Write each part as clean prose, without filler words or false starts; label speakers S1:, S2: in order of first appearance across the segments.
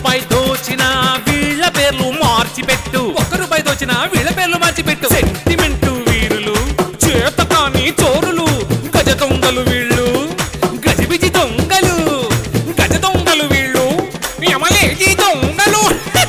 S1: రూపాయి దోచిన వీళ్ళ పేర్లు మార్చిపెట్టు.
S2: ₹1 దోచిన వీళ్ళ పేర్లు మార్చిపెట్టు.
S1: సెంటిమెంటు వీరులు, చేతకాని చోరులు, గజ దొంగలు వీళ్ళు, గజిబిజి దొంగలు, గజ దొంగలు వీళ్ళు, యమలేజి దొంగలు.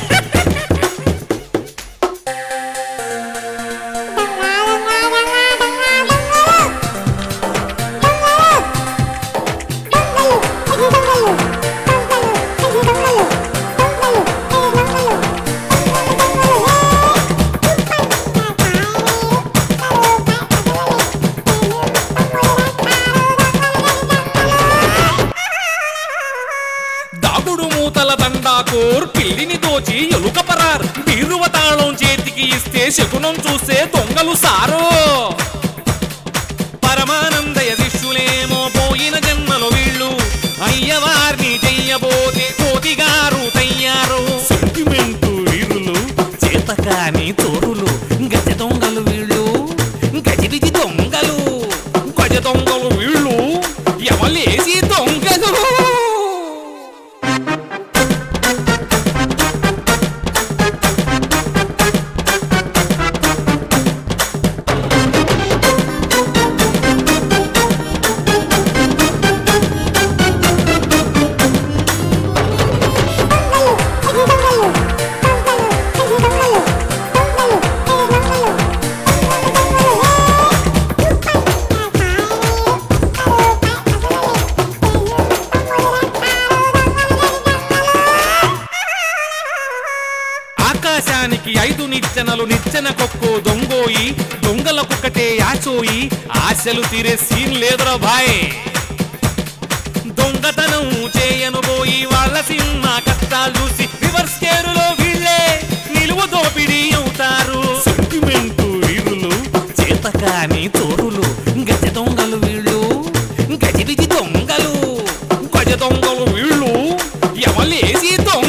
S1: దాగుడు మూతల దండాకోర్ పిల్లిని దోచి ఎలుక పరార్. బీరువ తాళం చేతికి ఇస్తే శకునం చూస్తే దొంగలు సారో. పరమానందయ శిష్యులేమో పోయిన జన్మలో వీళ్ళు, అయ్యవారిని చెయ్యబోతే కోతిగారు తయ్యారు. సెంటిమెంటు వీరులు, చేతకాని చోరులు, గజ దొంగలు వీళ్ళు, గజిబిజి దొంగలు, గజ దొంగలు వీళ్ళు, యమలేసి దొంగలు. ఆకాశానికి 5 నిచ్చెనలు, నిచ్చెన కొక్కో దొంగోయి, దొంగలకొక్కటే యాచోయి, ఆశలు తీరే సీన్ లేదురా భాయ్. దొంగతనం చేయను పోయి వాళ్ళ సినిమా కష్టాలు చూసి రివర్స్ కేరులో వీళ్ళే నిలువు దోపిడీ అవుతారు. సెంటిమెంటు వీరులు, చేతకాని చోరులు, గజ దొంగలు వీళ్ళు, గజిబిజి దొంగలు, గజ దొంగలు వీళ్ళు, యమలేసి దొంగలు.